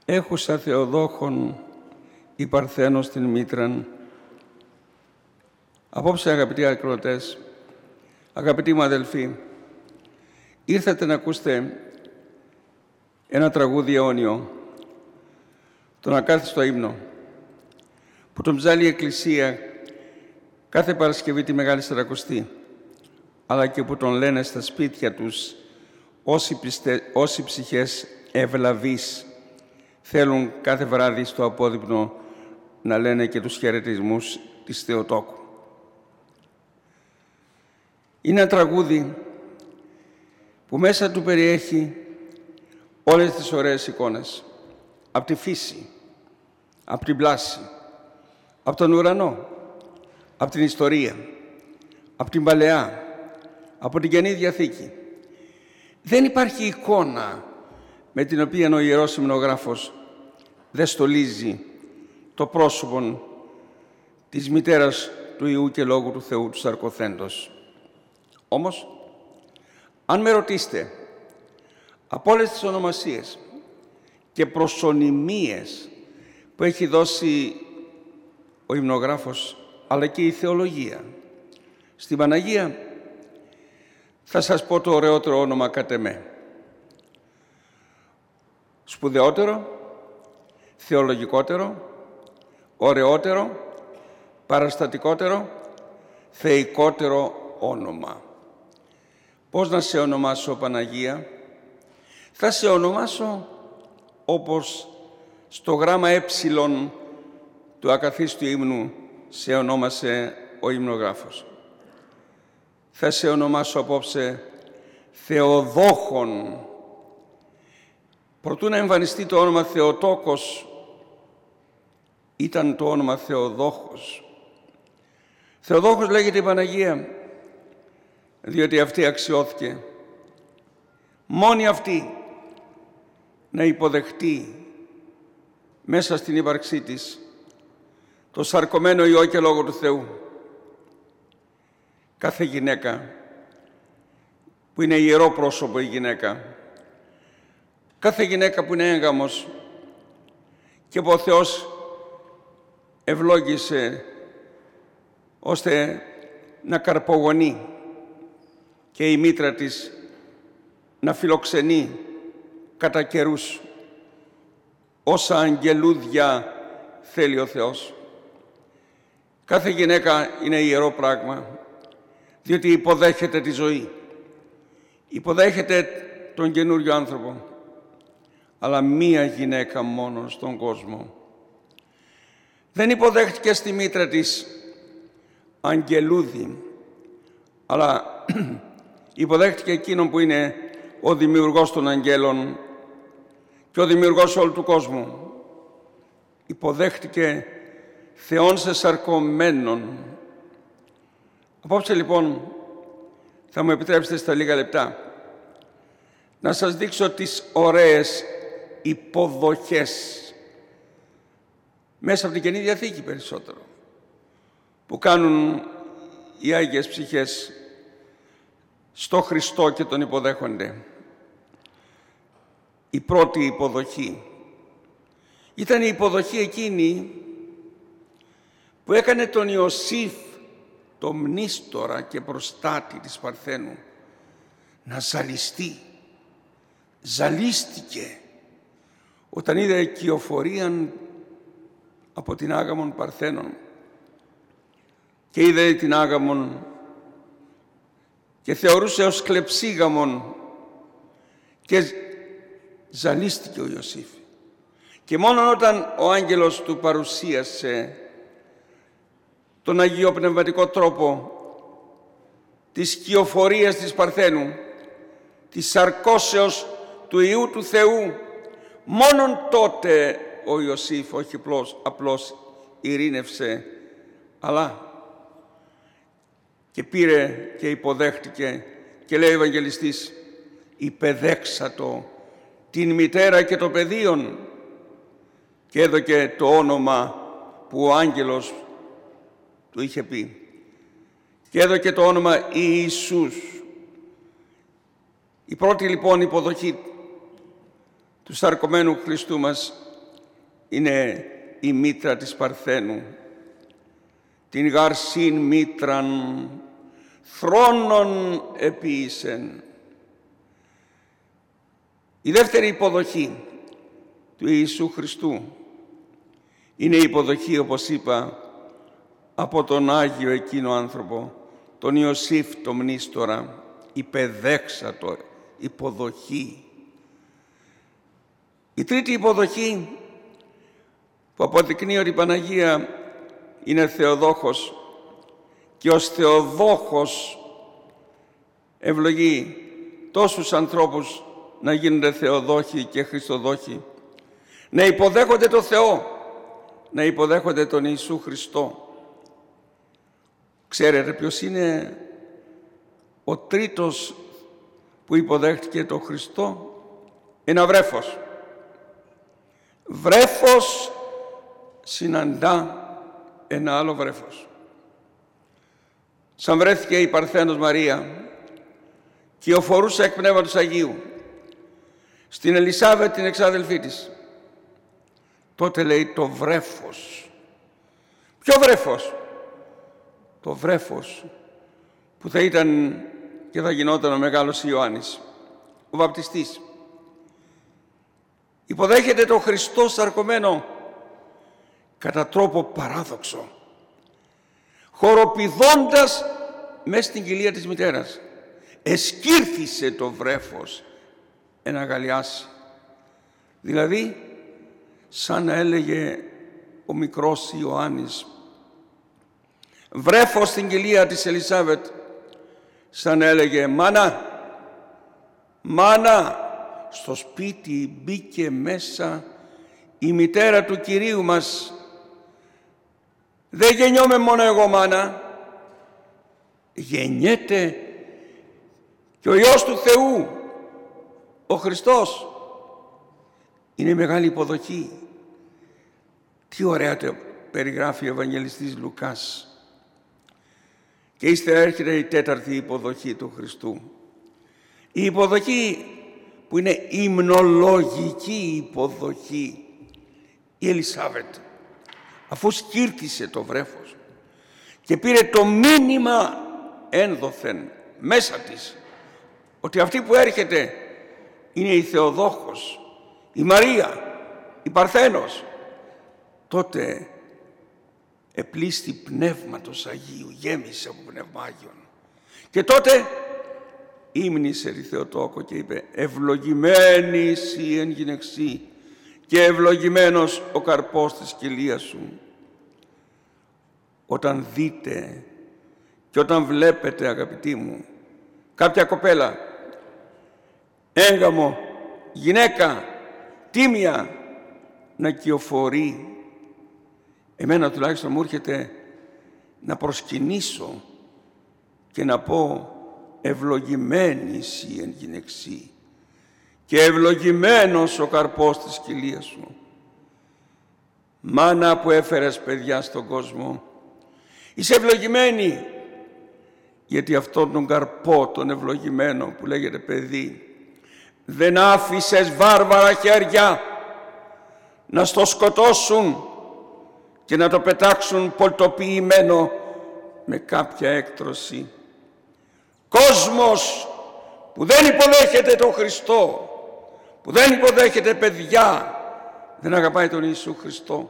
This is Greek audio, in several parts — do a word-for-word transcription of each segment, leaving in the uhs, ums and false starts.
έχουσα Θεοδόχον η Παρθένος την Μήτραν. Απόψε, αγαπητοί ακροατές, αγαπητοί μου αδελφοί, ήρθατε να ακούσετε ένα τραγούδι αιώνιο, τον ακάθιστο ύμνο, που τον ψάλει η Εκκλησία κάθε Παρασκευή τη Μεγάλη Σαρακοστή, αλλά και που τον λένε στα σπίτια τους όσοι, πιστε, όσοι ψυχές ευλαβείς θέλουν κάθε βράδυ στο απόδειπνο να λένε και τους χαιρετισμούς της Θεοτόκου. Είναι ένα τραγούδι που μέσα του περιέχει όλες τις ωραίες εικόνες. Από τη φύση, από την πλάση, από τον ουρανό, από την ιστορία, από την Παλαιά, από την Καινή Διαθήκη. Δεν υπάρχει εικόνα με την οποία ο Ιερός Υμνογράφος δεν στολίζει το πρόσωπο της μητέρας του Υιού και Λόγου του Θεού, του Σαρκοθέντος. Όμως, αν με ρωτήσετε, από όλες τις ονομασίες και προσωνυμίες που έχει δώσει ο υμνογράφος, αλλά και η θεολογία στην Παναγία, θα σας πω το ωραιότερο όνομα κατ' εμέ. Σπουδαιότερο, θεολογικότερο, ωραιότερο, παραστατικότερο, θεϊκότερο όνομα. Πώς να σε ονομάσω, Παναγία? Θα σε ονομάσω όπως στο γράμμα ε του ακαθίστου ύμνου σε ονόμασε ο υμνογράφος. Θα σε ονομάσω απόψε Θεοδόχον. Προτού να εμφανιστεί το όνομα Θεοτόκος, ήταν το όνομα Θεοδόχος. Θεοδόχος λέγεται η Παναγία, διότι αυτή αξιώθηκε μόνη αυτή να υποδεχτεί μέσα στην ύπαρξή της το σαρκωμένο Υιό και Λόγο του Θεού. Κάθε γυναίκα που είναι ιερό πρόσωπο η γυναίκα, κάθε γυναίκα που είναι έγγαμος και που ο Θεός ευλόγησε ώστε να καρπογονεί και η μήτρα της να φιλοξενεί κατά καιρούς όσα αγγελούδια θέλει ο Θεός. Κάθε γυναίκα είναι ιερό πράγμα, διότι υποδέχεται τη ζωή, υποδέχεται τον καινούριο άνθρωπο, αλλά μία γυναίκα μόνο στον κόσμο. Δεν υποδέχτηκε στη μήτρα της αγγελούδι, αλλά υποδέχτηκε εκείνον που είναι ο δημιουργός των αγγέλων και ο δημιουργός όλου του κόσμου. Υποδέχτηκε Θεόν σε σαρκωμένον. Απόψε λοιπόν θα μου επιτρέψετε στα λίγα λεπτά να σας δείξω τις ωραίες υποδοχές μέσα από την Καινή Διαθήκη περισσότερο που κάνουν οι Άγιες Ψυχές στο Χριστό και τον υποδέχονται. Η πρώτη υποδοχή ήταν η υποδοχή εκείνη που έκανε τον Ιωσήφ, το μνήστορα και προστάτη της Παρθένου, να ζαλιστεί. Ζαλίστηκε όταν είδε κυοφορίαν από την Άγαμον Παρθένων και είδε την Άγαμον και θεωρούσε ως κλεψίγαμον και ζαλίστηκε ο Ιωσήφ. Και μόνο όταν ο άγγελος του παρουσίασε τον αγιοπνευματικό τρόπο της κυοφορίας της Παρθένου, της σαρκώσεως του Υιού του Θεού, μόνον τότε ο Ιωσήφ όχι απλώς, απλώς ειρήνευσε, αλλά και πήρε και υποδέχτηκε και λέει ο Ευαγγελιστής, υπεδέξατο την μητέρα και το παιδίον, και έδωκε το όνομα που ο άγγελος του είχε πει. Και έδωκε το όνομα Ιησούς. Η πρώτη λοιπόν υποδοχή του σαρκωμένου Χριστού μας είναι η μήτρα της Παρθένου. Την γαρσήν μήτραν θρόνων επίησεν. Η δεύτερη υποδοχή του Ιησού Χριστού είναι η υποδοχή, όπως είπα, από τον Άγιο εκείνο άνθρωπο, τον Ιωσήφ το μνήστορα, υπεδέξατο υποδοχή. Η τρίτη υποδοχή που αποδεικνύει ότι η Παναγία είναι Θεοδόχος και ως Θεοδόχος ευλογεί τόσους ανθρώπους να γίνονται Θεοδόχοι και Χριστοδόχοι, να υποδέχονται το Θεό, να υποδέχονται τον Ιησού Χριστό. Ξέρετε ποιος είναι ο τρίτος που υποδέχτηκε τον Χριστό? Ένα βρέφος. Βρέφος συναντά ένα άλλο βρέφος. Σαν βρέθηκε η Παρθένος Μαρία και οφορούσε εκ Πνεύματος Αγίου στην Ελισάβετ την εξάδελφή της, τότε λέει το βρέφος. Ποιο βρέφος? Το βρέφος που θα ήταν και θα γινόταν ο μεγάλος Ιωάννης, ο βαπτιστής. Υποδέχεται τον Χριστό σαρκωμένο κατά τρόπο παράδοξο, χοροπηδώντας μες στην κοιλία της μητέρας. Εσκύρθησε το βρέφος εν αγαλιάσει. Δηλαδή, σαν να έλεγε ο μικρός Ιωάννης, βρέφος στην κοιλία της Ελισάβετ, σαν να έλεγε μάνα, μάνα, στο σπίτι μπήκε μέσα η μητέρα του Κυρίου μας. Δεν γεννιόμαι μόνο εγώ, μάνα, γεννιέται και ο Υιός του Θεού, ο Χριστός. Είναι μεγάλη υποδοχή. Τι ωραία το περιγράφει ο Ευαγγελιστής Λουκάς. Και ύστερα έρχεται η τέταρτη υποδοχή του Χριστού. Η υποδοχή που είναι υμνολογική υποδοχή. Η Ελισάβετ, αφού σκύρτησε το βρέφος και πήρε το μήνυμα ένδοθεν μέσα της, ότι αυτή που έρχεται είναι η Θεοδόχος, η Μαρία, η Παρθένος, τότε επλήστη Πνεύματος Αγίου, γέμισε από Πνεύμα Άγιον. Και τότε ύμνησε η Θεοτόκο και είπε «Ευλογημένη εσύ εν γυναιξή και ευλογημένος ο καρπός της κοιλίας σου». Όταν δείτε και όταν βλέπετε, αγαπητοί μου, κάποια κοπέλα, έγκαμο, γυναίκα, τίμια, να κυοφορεί, εμένα τουλάχιστον μου έρχεται να προσκυνήσω και να πω «Ευλογημένη εσύ εν γυναιξή και ευλογημένος ο καρπός της κοιλίας σου». Μάνα που έφερες παιδιά στον κόσμο, είσαι ευλογημένη, γιατί αυτόν τον καρπό, τον ευλογημένο που λέγεται παιδί, δεν άφησες βάρβαρα χέρια να στο σκοτώσουν και να το πετάξουν πολτοποιημένο με κάποια έκτρωση. Κόσμος που δεν υποδέχεται τον Χριστό, που δεν υποδέχεται παιδιά, δεν αγαπάει τον Ιησού Χριστό.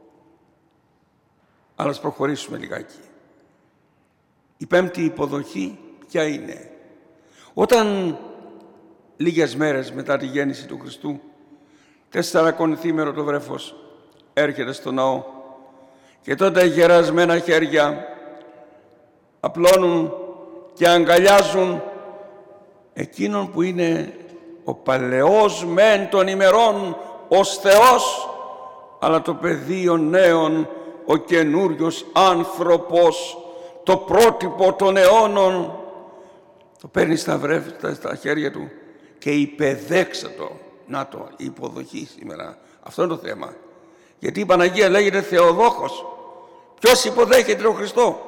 Αλλά ας προχωρήσουμε λιγάκι. Η πέμπτη υποδοχή ποια είναι? Όταν λίγες μέρες μετά τη γέννηση του Χριστού, τεσσαρακονηθήμερο το βρέφος έρχεται στο ναό και τότε γερασμένα χέρια απλώνουν και αγκαλιάζουν εκείνον που είναι ο παλαιός μεν των ημερών ως Θεός, αλλά το πεδίο νέων, ο καινούριος άνθρωπος, το πρότυπο των αιώνων, το παίρνει στα βρέφτα, στα χέρια του και υπεδέξατο. Να το, η υποδοχή σήμερα. Αυτό είναι το θέμα. Γιατί η Παναγία λέγεται Θεοδόχος. Ποιος υποδέχεται τον Χριστό?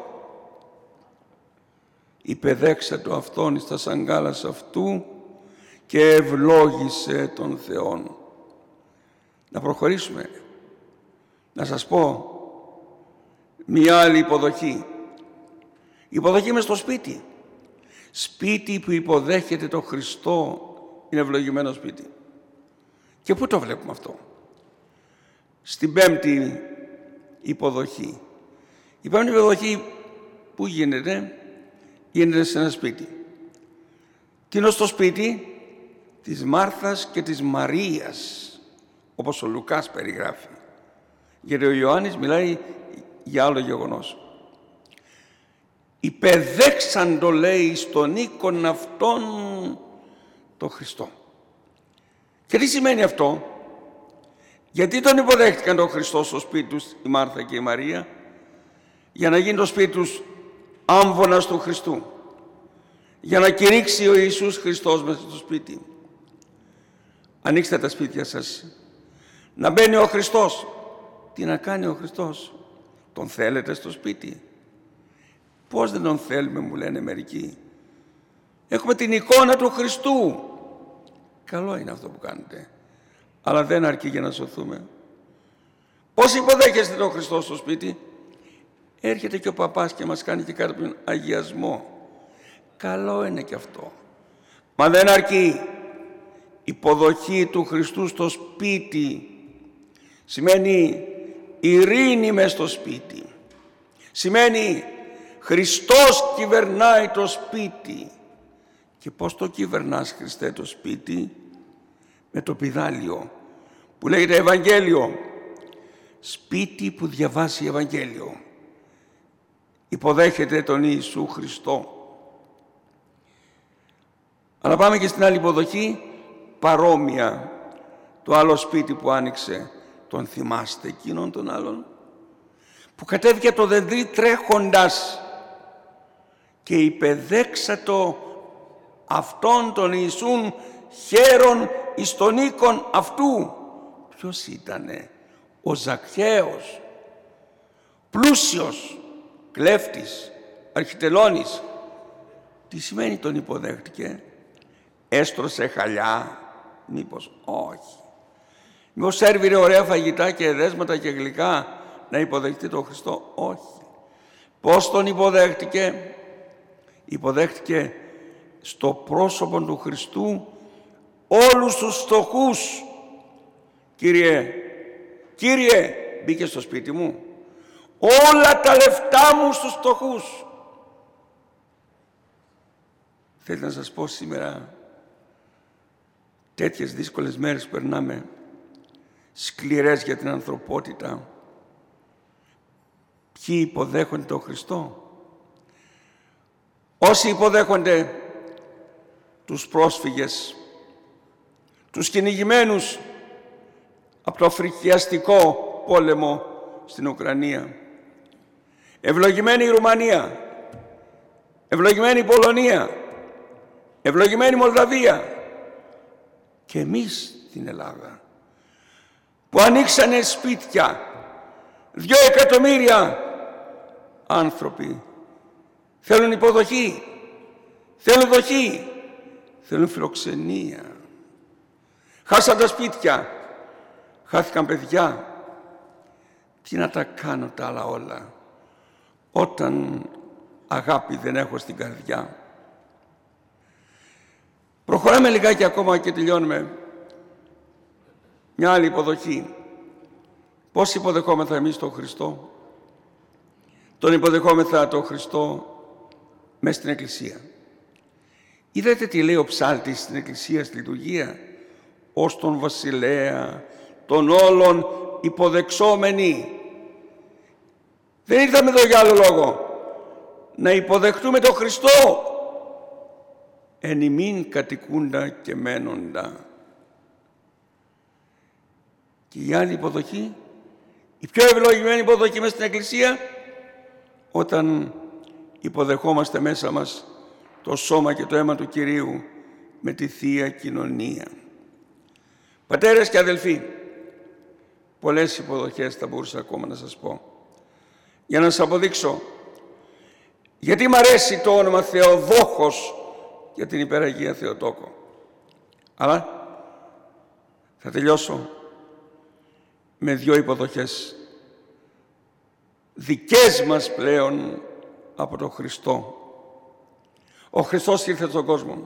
Υπεδέξατο αυτόν εις τα σαγκάλας αυτού και ευλόγησε τον Θεόν. Να προχωρήσουμε. Να σας πω μία άλλη υποδοχή. Υποδοχή μες στο σπίτι. Σπίτι που υποδέχεται τον Χριστό είναι ευλογημένο σπίτι. Και πού το βλέπουμε αυτό? Στην πέμπτη υποδοχή. Η πέμπτη υποδοχή που γίνεται? Γίνεται σε ένα σπίτι. Τι είναι στο σπίτι? Της Μάρθας και της Μαρίας, όπως ο Λουκάς περιγράφει. Γιατί ο Ιωάννης μιλάει για άλλο γεγονός. Υπεδέξαν το, λέει, στον οίκον αυτόν το Χριστό. Και τι σημαίνει αυτό? Γιατί τον υποδέχτηκαν τον Χριστό στο σπίτι τους η Μάρθα και η Μαρία? Για να γίνει το σπίτι τους άμβονας του Χριστού. Για να κηρύξει ο Ιησούς Χριστός μέσα στο σπίτι. Ανοίξτε τα σπίτια σας. Να μπαίνει ο Χριστός. Τι να κάνει ο Χριστός? Τον θέλετε στο σπίτι? Πώς δεν τον θέλουμε, μου λένε μερικοί. Έχουμε την εικόνα του Χριστού. Καλό είναι αυτό που κάνετε, αλλά δεν αρκεί για να σωθούμε. Πώς υποδέχεστε τον Χριστό στο σπίτι? Έρχεται και ο παπάς και μας κάνει και κάποιον αγιασμό. Καλό είναι και αυτό. Μα δεν αρκεί. Υποδοχή του Χριστού στο σπίτι σημαίνει ειρήνη μες στο σπίτι. Σημαίνει Χριστός κυβερνάει το σπίτι. Και πώς το κυβερνάς, Χριστέ, το σπίτι? Με το πηδάλιο που λέγεται Ευαγγέλιο. Σπίτι που διαβάσει Ευαγγέλιο υποδέχεται τον Ιησού Χριστό. Αλλά πάμε και στην άλλη υποδοχή, παρόμοια. Το άλλο σπίτι που άνοιξε, τον θυμάστε εκείνον τον άλλον? Που κατέβηκε το δεντρί τρέχοντας και υπεδέξατο αυτόν τον Ιησούν χαίρον εις τον οίκον αυτού. Ποιος ήτανε? Ο Ζακχαίος, πλούσιος, κλέφτης, αρχιτελώνης. Τι σημαίνει τον υποδέχτηκε? Έστρωσε χαλιά? Μήπως όχι? Μήπως σέρβιρε ωραία φαγητά και εδέσματα και γλυκά να υποδεχτεί τον Χριστό? Όχι. Πώς τον υποδέχτηκε? Υποδέχτηκε στο πρόσωπο του Χριστού όλους τους φτωχούς. Κύριε, Κύριε, μπήκε στο σπίτι μου, όλα τα λεφτά μου στους φτωχούς. Θέλω να σας πω σήμερα, τέτοιες δύσκολες μέρες που περνάμε, σκληρές για την ανθρωπότητα, ποιοι υποδέχονται τον Χριστό? Όσοι υποδέχονται τους πρόσφυγες, τους κυνηγημένους από το φρικιαστικό πόλεμο στην Ουκρανία. Ευλογημένη η Ρουμανία, ευλογημένη η Πολωνία, ευλογημένη η Μολδαβία και εμείς στην Ελλάδα που ανοίξανε σπίτια, δυο εκατομμύρια άνθρωποι θέλουν υποδοχή, θέλουν δοχή, θέλουν φιλοξενία. Χάσαν τα σπίτια, χάθηκαν παιδιά. Τι να τα κάνω τα άλλα όλα όταν αγάπη δεν έχω στην καρδιά? Προχωράμε λιγάκι ακόμα και τελειώνουμε. Μια άλλη υποδοχή. Πώς υποδεχόμεθα εμείς τον Χριστό? Τον υποδεχόμεθα τον Χριστό μέσα στην Εκκλησία. Είδατε τι λέει ο ψάλτης στην Εκκλησία, στη λειτουργία? Ως τον βασιλέα των όλων υποδεξόμενοι. Δεν ήρθαμε εδώ για άλλο λόγο. Να υποδεχτούμε τον Χριστό. Εν ημίν κατοικούντα και μένοντα. Και η άλλη υποδοχή, η πιο ευλογημένη υποδοχή μέσα στην Εκκλησία, όταν υποδεχόμαστε μέσα μας το σώμα και το αίμα του Κυρίου με τη Θεία Κοινωνία. Πατέρες και αδελφοί, πολλές υποδοχές θα μπορούσα ακόμα να σας πω. Για να σας αποδείξω γιατί μ' αρέσει το όνομα Θεοδόχος για την υπεραγία Θεοτόκο. Αλλά θα τελειώσω με δύο υποδοχές δικές μας πλέον από τον Χριστό. Ο Χριστός ήρθε στον κόσμο.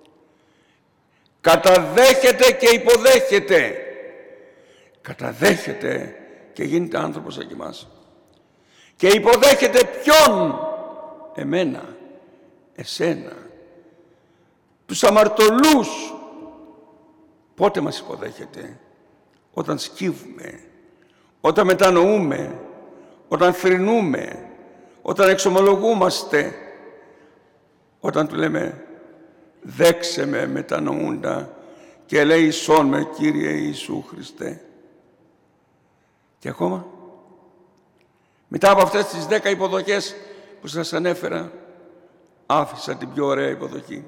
Καταδέχεται και υποδέχεται. Καταδέχεται και γίνεται άνθρωπος σαν και εμάς. Και υποδέχεται ποιον? Εμένα, εσένα, τους αμαρτωλούς. Πότε μας υποδέχεται? Όταν σκύβουμε, όταν μετανοούμε, όταν θρηνούμε, όταν εξομολογούμαστε, όταν του λέμε «Δέξε με μετανοούντα και ελέησόν με, Κύριε Ιησού Χριστέ». Και ακόμα, μετά από αυτές τις δέκα υποδοχές που σας ανέφερα, άφησα την πιο ωραία υποδοχή.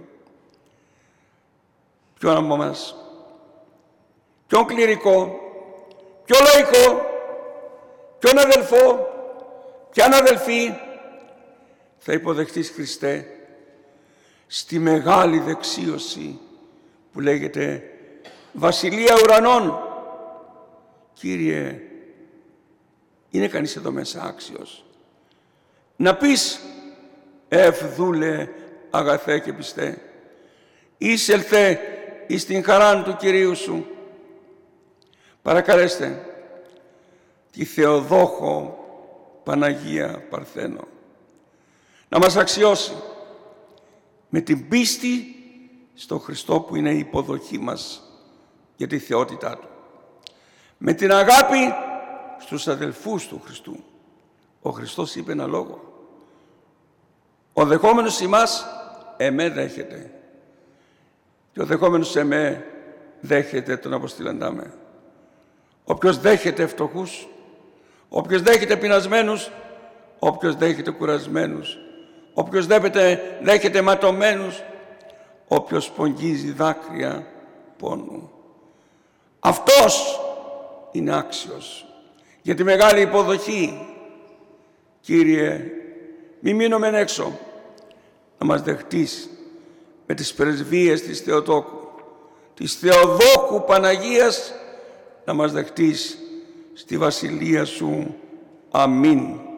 Ποιον από μας? Ποιον κληρικό? Ποιο λαϊκό? Ποιον αδελφό? Ποιαν αδελφή θα υποδεχτείς, Χριστέ, στη μεγάλη δεξίωση που λέγεται Βασιλεία Ουρανών? Κύριε, είναι κανείς εδώ μέσα άξιος να πεις «Ευδούλε αγαθέ και πιστέ, εισελθε εις την χαράν του Κυρίου σου»? Παρακαλέστε τη Θεοδόχο Παναγία Παρθένο να μας αξιώσει με την πίστη στο Χριστό που είναι η υποδοχή μας για τη θεότητά Του, με την αγάπη στους αδελφούς του Χριστού. Ο Χριστός είπε ένα λόγο: «Ο δεχόμενος ημάς εμέ δέχεται και ο δεχόμενος εμέ δέχεται τον αποστηλαντά με». Όποιος δέχεται φτωχούς, όποιος δέχεται πεινασμένους, όποιος δέχεται κουρασμένους, όποιος δέχεται, δέχεται ματωμένους, όποιος πογγίζει δάκρυα πόνου, αυτός είναι άξιος για τη μεγάλη υποδοχή. Κύριε, μη μείνουμε έξω, να μας δεχτείς με τις πρεσβείες της Θεοτόκου, της Θεοδόκου Παναγίας, να μας δεχτείς στη Βασιλεία Σου. Αμήν.